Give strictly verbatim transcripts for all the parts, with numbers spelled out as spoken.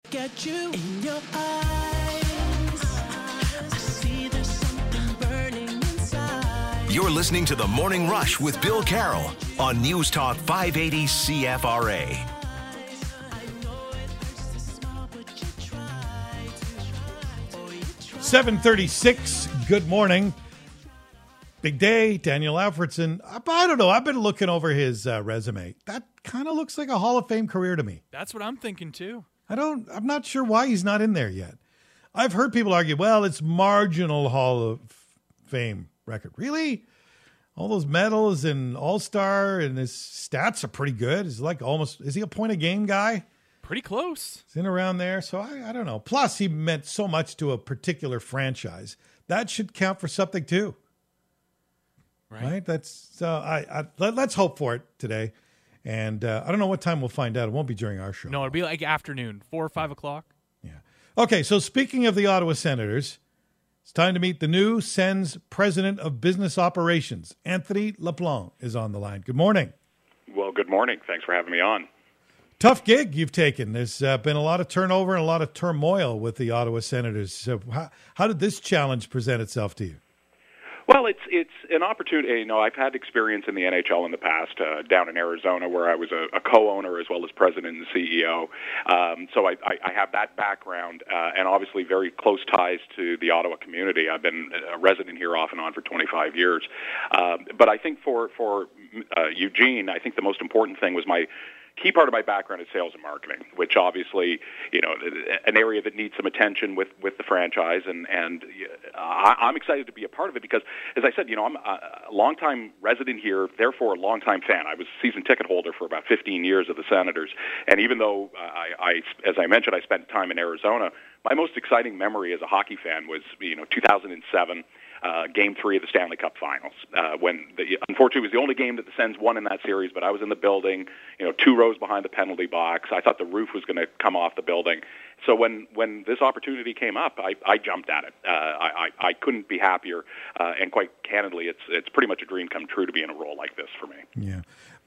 Get you in your eyes. I see there's something burning inside. You're listening to The Morning Rush with Bill Carroll on News Talk five eighty C F R A. seven thirty-six, good morning. Big day, Daniel Alfredson. I don't know, I've been looking over his uh, resume. That kind of looks like a Hall of Fame career to me. That's what I'm thinking too. I don't, I'm not sure why he's not in there yet. I've heard people argue, well, it's marginal Hall of Fame record. Really? All those medals and All-Star and his stats are pretty good. Is like almost, is he a point a game guy? Pretty close. He's in around there. So I, I don't know. Plus he meant so much to a particular franchise. That should count for something too. Right. right? That's, so I, I let, let's hope for it today. And uh, I don't know what time we'll find out. It won't be during our show. No, it'll be like afternoon, four or five o'clock. Yeah. Okay, so speaking of the Ottawa Senators, it's time to meet the new Sens President of Business Operations. Anthony LaPlante is on the line. Good morning. Well, good morning. Thanks for having me on. Tough gig you've taken. There's uh, been a lot of turnover and a lot of turmoil with the Ottawa Senators. So how, how did this challenge present itself to you? Well, it's it's an opportunity. You know, I've had experience in the N H L in the past, uh, down in Arizona, where I was a, a co-owner as well as president and C E O. Um, so I, I, I have that background, uh, and obviously very close ties to the Ottawa community. I've been a resident here off and on for twenty-five years. Um, but I think for for uh, Eugene, I think the most important thing was my key part of my background is sales and marketing, which obviously, you know, an area that needs some attention with, with the franchise, and and uh, I'm excited to be a part of it because, as I said, you know, I'm a longtime resident here, therefore a longtime fan. I was a season ticket holder for about fifteen years of the Senators, and even though I, I as I mentioned, I spent time in Arizona, my most exciting memory as a hockey fan was, you know, two thousand seven. Uh, game three of the Stanley Cup Finals, uh, when the, unfortunately it was the only game that the Sens won in that series, but I was in the building, you know, two rows behind the penalty box. I thought the roof was going to come off the building. So when, when this opportunity came up, I, I jumped at it. Uh, I, I, I couldn't be happier, uh, and quite candidly, it's it's pretty much a dream come true to be in a role like this for me. Yeah.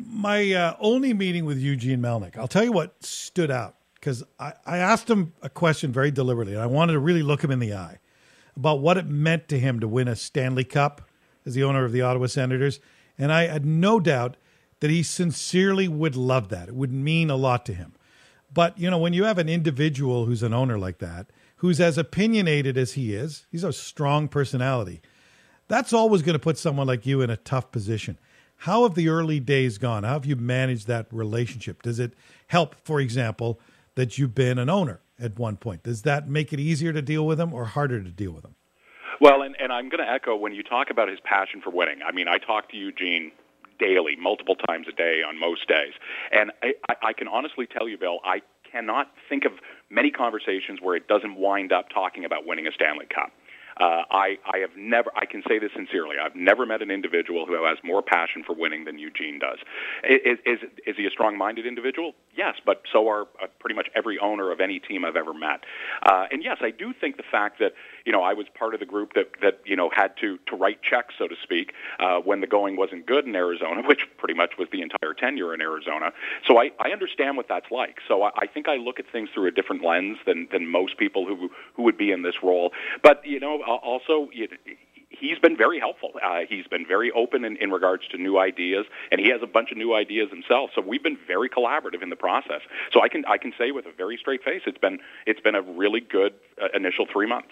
My uh, only meeting with Eugene Melnyk, I'll tell you what stood out, because I, I asked him a question very deliberately, and I wanted to really look him in the eye about what it meant to him to win a Stanley Cup as the owner of the Ottawa Senators. And I had no doubt that he sincerely would love that. It would mean a lot to him. But, you know, when you have an individual who's an owner like that, who's as opinionated as he is, he's a strong personality, that's always going to put someone like you in a tough position. How have the early days gone? How have you managed that relationship? Does it help, for example, that you've been an owner at one point? Does that make it easier to deal with him or harder to deal with him? Well, and, and I'm going to echo when you talk about his passion for winning. I mean, I talk to Eugene daily, multiple times a day on most days. And I, I, I can honestly tell you, Bill, I cannot think of many conversations where it doesn't wind up talking about winning a Stanley Cup. Uh, I, I have never, I can say this sincerely, I've never met an individual who has more passion for winning than Eugene does. Is, is, is he a strong-minded individual? Yes, but so are uh, pretty much every owner of any team I've ever met. Uh, and yes, I do think the fact that, you know, I was part of the group that, that you know, had to, to write checks, so to speak, uh, when the going wasn't good in Arizona, which pretty much was the entire tenure in Arizona. So I, I understand what that's like. So I, I think I look at things through a different lens than, than most people who, who would be in this role. But, you know, also, he's been very helpful. Uh, he's been very open in, in regards to new ideas, and he has a bunch of new ideas himself. So we've been very collaborative in the process. So I can I can say with a very straight face, it's been it's been a really good uh, initial three months.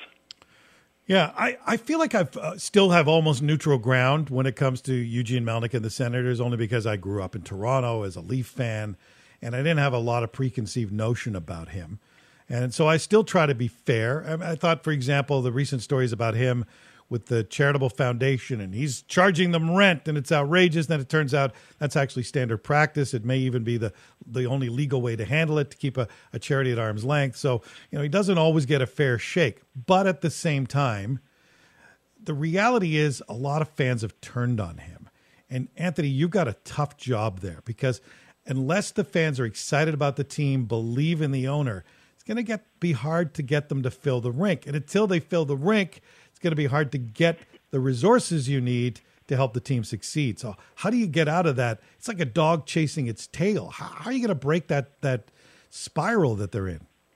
Yeah, I, I feel like I uh, still have almost neutral ground when it comes to Eugene Melnyk and the Senators, only because I grew up in Toronto as a Leaf fan, and I didn't have a lot of preconceived notion about him. And so I still try to be fair. I, I thought, for example, the recent stories about him with the charitable foundation, and he's charging them rent, and it's outrageous. Then it turns out that's actually standard practice. It may even be the, the only legal way to handle it, to keep a, a charity at arm's length. So, you know, he doesn't always get a fair shake. But at the same time, the reality is a lot of fans have turned on him. And Anthony, you've got a tough job there, because unless the fans are excited about the team, believe in the owner, it's going to get be hard to get them to fill the rink. And until they fill the rink, it's going to be hard to get the resources you need to help the team succeed. So how do you get out of that? It's like a dog chasing its tail. How, how are you going to break that that spiral that they're in?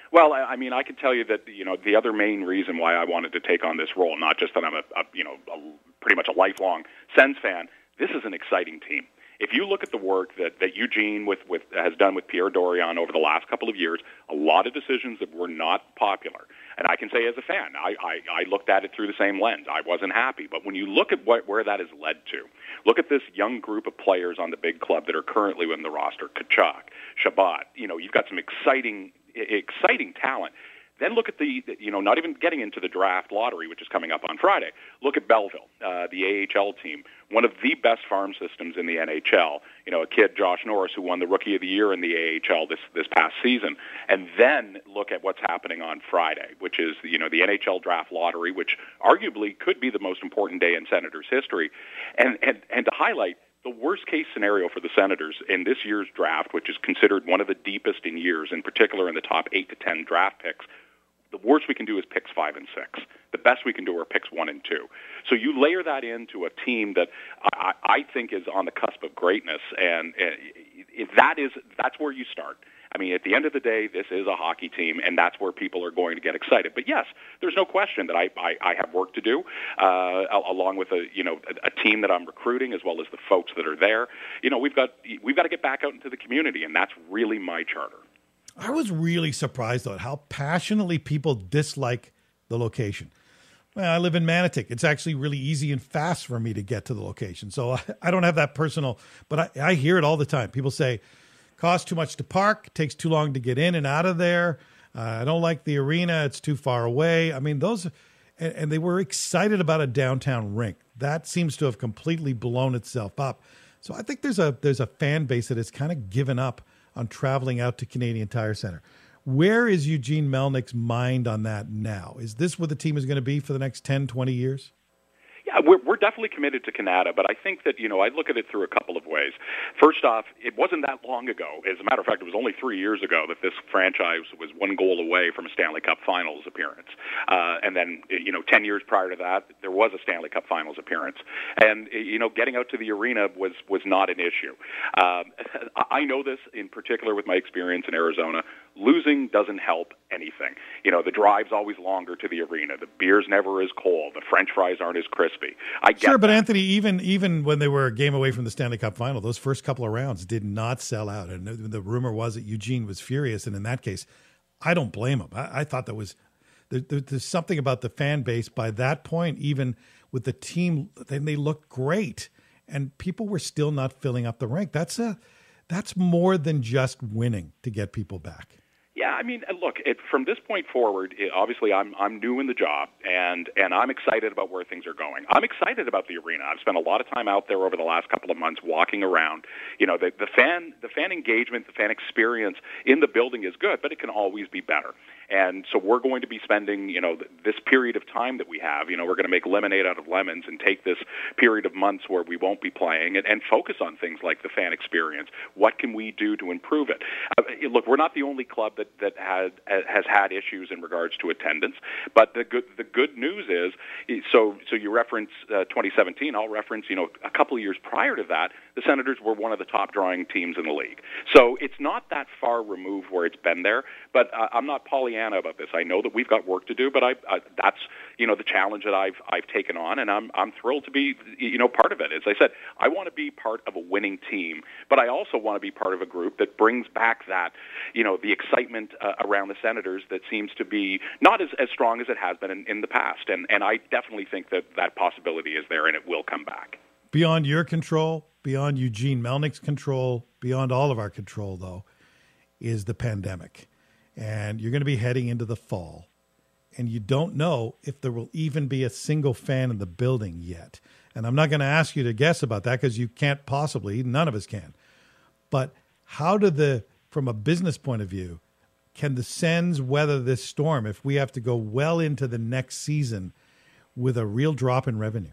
Well, I I mean, I can tell you that, you know, the other main reason why I wanted to take on this role, not just that I'm a, a you know, a, pretty much a lifelong Sens fan, this is an exciting team. If you look at the work that, that Eugene with, with, has done with Pierre Dorion over the last couple of years, a lot of decisions that were not popular. And I can say as a fan, I, I, I looked at it through the same lens. I wasn't happy. But when you look at what, where that has led to, look at this young group of players on the big club that are currently in the roster, Kachuk, Shabbat, you know, you've got some exciting, exciting talent. Then look at the, you know, not even getting into the draft lottery, which is coming up on Friday. Look at Belleville, uh, the A H L team, one of the best farm systems in the N H L. You know, a kid, Josh Norris, who won the Rookie of the Year in the A H L this, this past season. And then look at what's happening on Friday, which is, you know, the N H L draft lottery, which arguably could be the most important day in Senators history. And, and, and to highlight, the worst-case scenario for the Senators in this year's draft, which is considered one of the deepest in years, in particular in the top eight to ten draft picks, the worst we can do is picks five and six. The best we can do are picks one and two. So you layer that into a team that I, I think is on the cusp of greatness, and if that is that's where you start. I mean, at the end of the day, this is a hockey team, and that's where people are going to get excited. But yes, there's no question that I, I, I have work to do, uh, along with a you know a, a team that I'm recruiting, as well as the folks that are there. You know, we've got we've got to get back out into the community, and that's really my charter. I was really surprised, though, at how passionately people dislike the location. Well, I live in Manotick. It's actually really easy and fast for me to get to the location. So I, I don't have that personal, but I, I hear it all the time. People say, costs too much to park, takes too long to get in and out of there. Uh, I don't like the arena. It's too far away. I mean, those, and, and they were excited about a downtown rink. That seems to have completely blown itself up. So I think there's a there's a fan base that has kind of given up on traveling out to Canadian Tire Center. Where is Eugene Melnick's mind on that now? Is this what the team is going to be for the next ten, twenty years? Yeah, we're, we're definitely committed to Canada, but I think that, you know, I look at it through a couple of ways. First off, it wasn't that long ago. As a matter of fact, it was only three years ago that this franchise was one goal away from a Stanley Cup Finals appearance. Uh, and then, you know, ten years prior to that, there was a Stanley Cup Finals appearance. And, you know, getting out to the arena was, was not an issue. Um, I know this in particular with my experience in Arizona. Losing doesn't help anything. You know, the drive's always longer to the arena. The beer's never as cold. The French fries aren't as crispy. I get sure, but that. Anthony, even even when they were a game away from the Stanley Cup Final, those first couple of rounds did not sell out. And the rumor was that Eugene was furious. And in that case, I don't blame him. I, I thought that was there, there, there's something about the fan base by that point, even with the team, then they looked great. And people were still not filling up the rink. That's a that's more than just winning to get people back. Yeah, I mean, look, it, from this point forward, it, obviously I'm I'm new in the job, and, and I'm excited about where things are going. I'm excited about the arena. I've spent a lot of time out there over the last couple of months walking around. You know, the, the fan the fan engagement, the fan experience in the building is good, but it can always be better. And so we're going to be spending, you know, this period of time that we have, you know, we're going to make lemonade out of lemons and take this period of months where we won't be playing and, and focus on things like the fan experience. What can we do to improve it? Uh, look, we're not the only club that, that had, has had issues in regards to attendance, but the good the good news is, so so you reference uh, twenty seventeen, I'll reference, you know, a couple of years prior to that, the Senators were one of the top drawing teams in the league. So it's not that far removed where it's been there, but uh, I'm not Pollyanna about this. I know that we've got work to do, but I, I that's, you know, the challenge that I've I've taken on, and I'm I'm thrilled to be, you know, part of it. As I said, I want to be part of a winning team, but I also want to be part of a group that brings back that, you know, the excitement uh, around the Senators that seems to be not as, as strong as it has been in, in the past. And and I definitely think that that possibility is there, and it will come back. Beyond your control, beyond Eugene Melnick's control, beyond all of our control, though, is the pandemic. And you're going to be heading into the fall. And you don't know if there will even be a single fan in the building yet. And I'm not going to ask you to guess about that because you can't possibly, none of us can. But how do the, from a business point of view, can the Sens weather this storm if we have to go well into the next season with a real drop in revenue?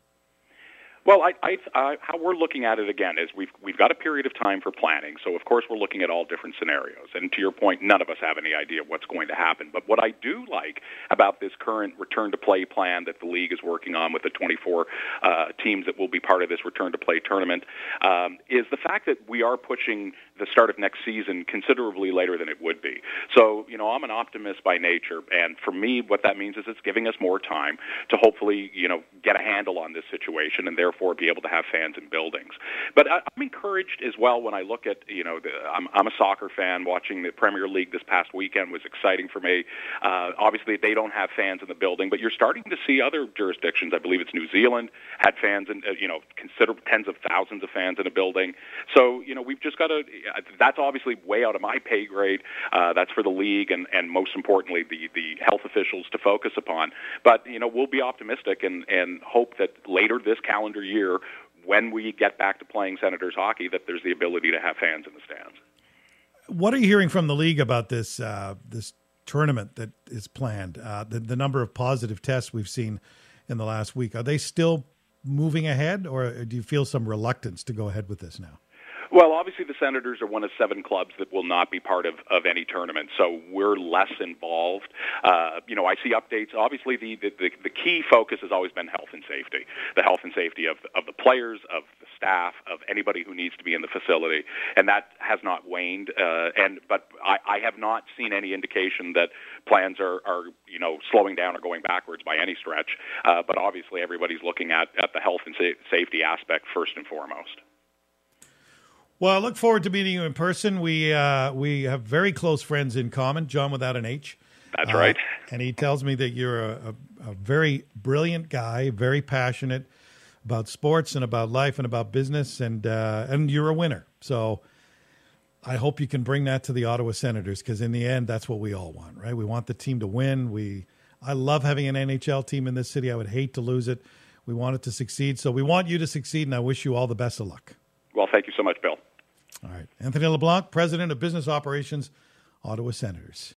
Well, I, I, uh, how we're looking at it again is we've we've got a period of time for planning. So of course we're looking at all different scenarios. And to your point, none of us have any idea what's going to happen. But what I do like about this current return to play plan that the league is working on with the twenty-four uh, teams that will be part of this return to play tournament um, is the fact that we are pushing the start of next season considerably later than it would be. So, you know, I'm an optimist by nature, and for me, what that means is it's giving us more time to hopefully, you know, get a handle on this situation and therefore be able to have fans in buildings. But I, I'm encouraged as well when I look at, you know, the, I'm, I'm a soccer fan. Watching the Premier League this past weekend was exciting for me. Uh, obviously, they don't have fans in the building, but you're starting to see other jurisdictions. I believe it's New Zealand had fans, and uh, you know, consider tens of thousands of fans in a building. So, you know, we've just got to. That's obviously way out of my pay grade. Uh, that's for the league and, and most importantly the the health officials to focus upon. But you know, we'll be optimistic and and hope that later this calendar year, when we get back to playing Senators hockey, that there's the ability to have fans in the stands. What are you hearing from the league about this uh, this tournament that is planned? Uh, the, the number of positive tests we've seen in the last week, are they still moving ahead, or do you feel some reluctance to go ahead with this now? Well, obviously the Senators are one of seven clubs that will not be part of, of any tournament, so we're less involved. Uh, you know, I see updates. Obviously, the, the, the key focus has always been health and safety, the health and safety of, of the players, of the staff, of anybody who needs to be in the facility, and that has not waned. Uh, and but I, I have not seen any indication that plans are, are you know, slowing down or going backwards by any stretch. Uh, but obviously, everybody's looking at, at the health and sa- safety aspect first and foremost. Well, I look forward to meeting you in person. We uh, we have very close friends in common, John without an H. That's uh, right. And he tells me that you're a, a, a very brilliant guy, very passionate about sports and about life and about business, and uh, and you're a winner. So I hope you can bring that to the Ottawa Senators, because in the end, that's what we all want, right? We want the team to win. We I love having an N H L team in this city. I would hate to lose it. We want it to succeed. So we want you to succeed, and I wish you all the best of luck. Well, thank you so much, Bill. All right. Anthony LeBlanc, President of Business Operations, Ottawa Senators.